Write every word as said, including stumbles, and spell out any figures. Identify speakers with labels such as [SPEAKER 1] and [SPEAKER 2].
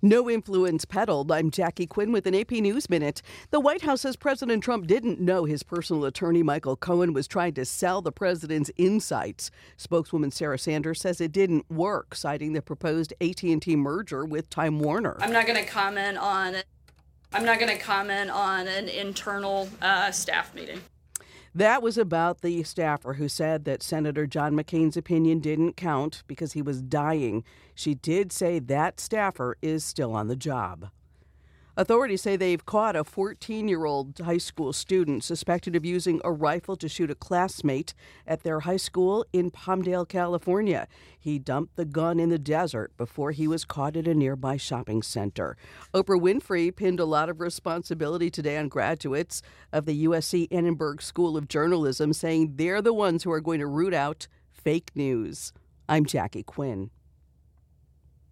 [SPEAKER 1] No influence peddled. I'm Jackie Quinn with an A P News Minute. The White House says President Trump didn't know his personal attorney, Michael Cohen, was trying to sell the president's insights. Spokeswoman Sarah Sanders says it didn't work, citing the proposed A T and T merger with Time Warner.
[SPEAKER 2] I'm not going to comment on I'm not going to comment on an internal uh, staff meeting.
[SPEAKER 1] That was about the staffer who said that Senator John McCain's opinion didn't count because he was dying. She did say that staffer is still on the job. Authorities say they've caught a fourteen-year-old high school student suspected of using a rifle to shoot a classmate at their high school in Palmdale, California. He dumped the gun in the desert before he was caught at a nearby shopping center. Oprah Winfrey pinned a lot of responsibility today on graduates of the U S C Annenberg School of Journalism, saying they're the ones who are going to root out fake news. I'm Jackie Quinn.